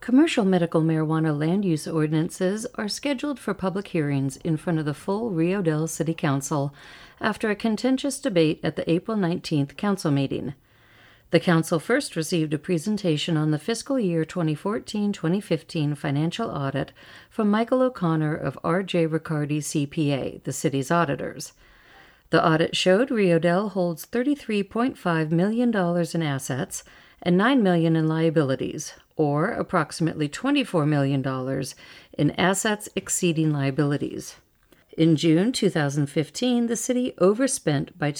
Commercial medical marijuana land use ordinances are scheduled for public hearings in front of the full Rio Dell City Council after a contentious debate at the April 19th council meeting. The council first received a presentation on the fiscal year 2014-2015 financial audit from Michael O'Connor of R.J. Riccardi CPA, the city's auditors. The audit showed Rio Dell holds $33.5 million in assets and $9 million in liabilities, or approximately $24 million in assets exceeding liabilities. In June 2015, the city overspent by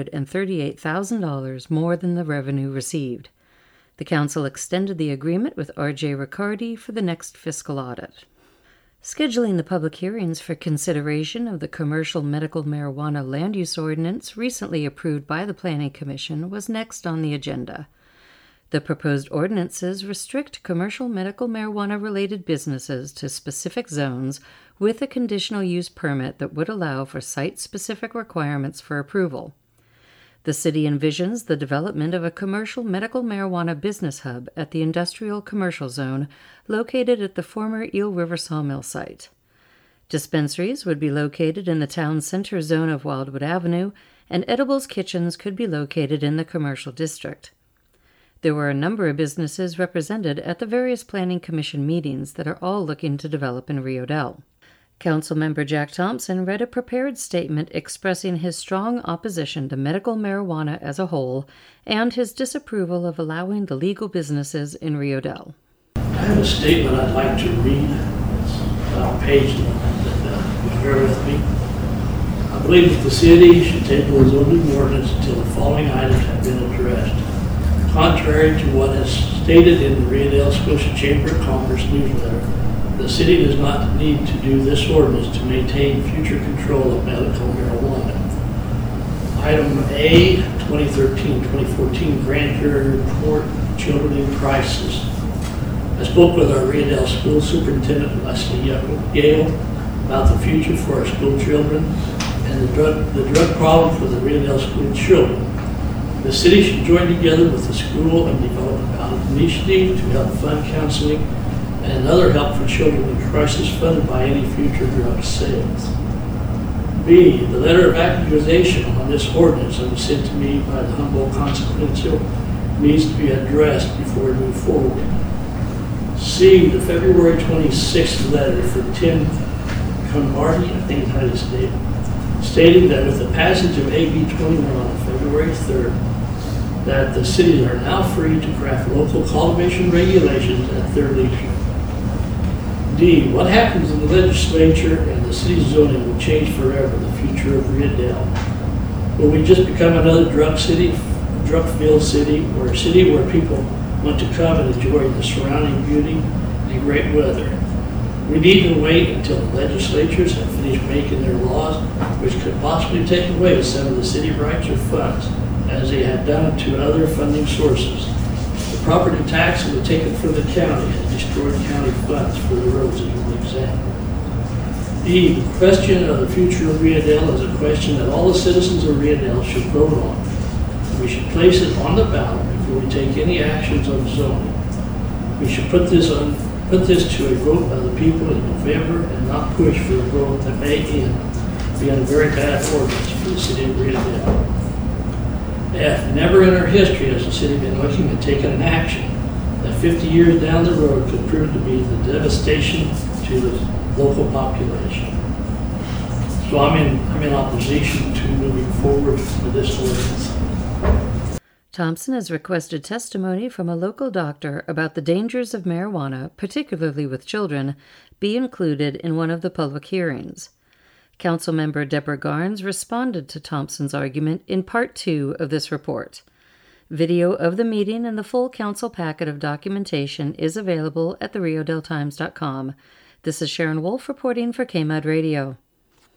$238,000 more than the revenue received. The council extended the agreement with R.J. Riccardi for the next fiscal audit. Scheduling the public hearings for consideration of the commercial medical marijuana land use ordinance recently approved by the Planning Commission was next on the agenda. The proposed ordinances restrict commercial medical marijuana-related businesses to specific zones with a conditional use permit that would allow for site-specific requirements for approval. The city envisions the development of a commercial medical marijuana business hub at the industrial commercial zone located at the former Eel River Sawmill site. Dispensaries would be located in the town center zone of Wildwood Avenue, and edibles kitchens could be located in the commercial district. There were a number of businesses represented at the various Planning Commission meetings that are all looking to develop in Rio Dell. Councilmember Jack Thompson read a prepared statement expressing his strong opposition to medical marijuana as a whole and his disapproval of allowing the legal businesses in Rio Dell. I have a statement I'd like to read. It's about a page long, but bear with me. I believe that the city should table the zoning ordinance until the following items have been addressed. Contrary to what is stated in the Rio Dell Scotia Chamber of Commerce newsletter, the city does not need to do this ordinance to maintain future control of medical marijuana. Item A, 2013-2014 Grand Jury Report, Children in Crisis. I spoke with our Rio Dell School Superintendent, Leslie Yale, about the future for our school children and the drug problem for the Rio Dell school children. The city should join together with the school and develop a ballot initiative to help fund counseling and other help for children in crisis funded by any future drug sales. B, the letter of accusation on this ordinance that was sent to me by the Humboldt Consequential needs to be addressed before we move forward. C, the February 26th letter from Tim Conmarty, I think is how you say it, stating that with the passage of AB 21 on February 3rd, that the cities are now free to draft local cultivation regulations at their leisure. D, what happens in the legislature and the city's zoning will change forever the future of Rio Dell. Will we just become another drug-filled city, or a city where people want to come and enjoy the surrounding beauty and great weather? We need to wait until the legislatures have finished making their laws, which could possibly take away some of the city rights or funds, as they have done to other funding sources. The property tax that was taken from the county has destroyed county funds for the roads, as an example. E, the question of the future of Rio Dell is a question that all the citizens of Rio Dell should vote on. We should place it on the ballot before we take any actions on zoning. We should put this to a vote by the people in November and not push for a vote that may end being a very bad ordinance for the city of Rio Dell. F, never in our history has the city been looking at taking an action that 50 years down the road could prove to be the devastation to the local population. So I'm in opposition to moving forward with this ordinance. Thompson has requested testimony from a local doctor about the dangers of marijuana, particularly with children, be included in one of the public hearings. Councilmember Deborah Garnes responded to Thompson's argument in Part 2 of this report. Video of the meeting and the full council packet of documentation is available at theriodeltimes.com. This is Sharon Wolf reporting for KMUD Radio.